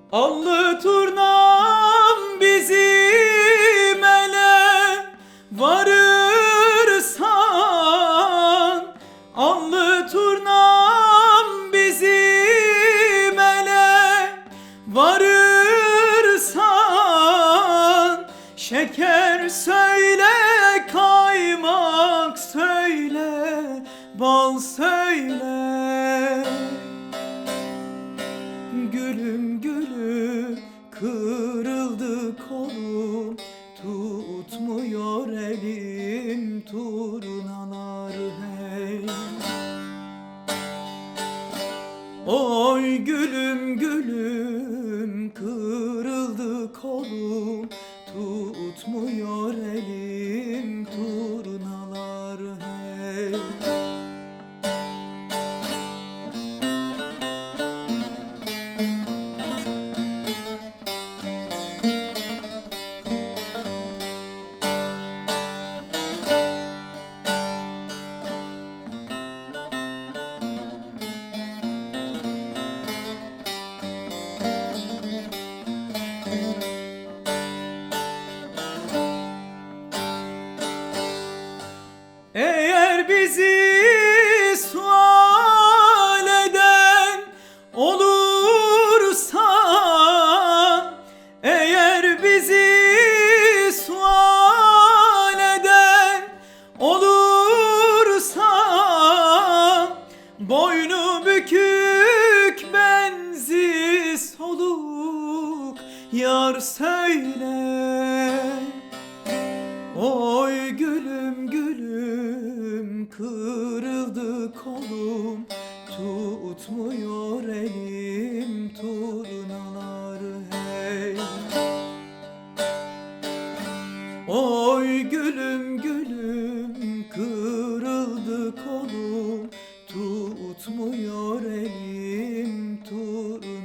Allı turnam bizim ele varırsan, allı turnam bizim ele varırsan, şeker söyle, kaymak söyle, bal söyle. Gülüm gülüm kırıldı kolum, tutmuyor elim turnaları hey. Oy gülüm gülüm kırıldı kolum, tutmuyor elim turnaları hey. Eğer bizi sual eden olursa, eğer bizi sual eden olursa, boynu bükük benzi soluk yar söyle. Oy gülüm gülüm kırıldı kolum, tutmuyor elim turnaları hey. Oy gülüm gülüm kırıldı kolum, tutmuyor elim turnaları.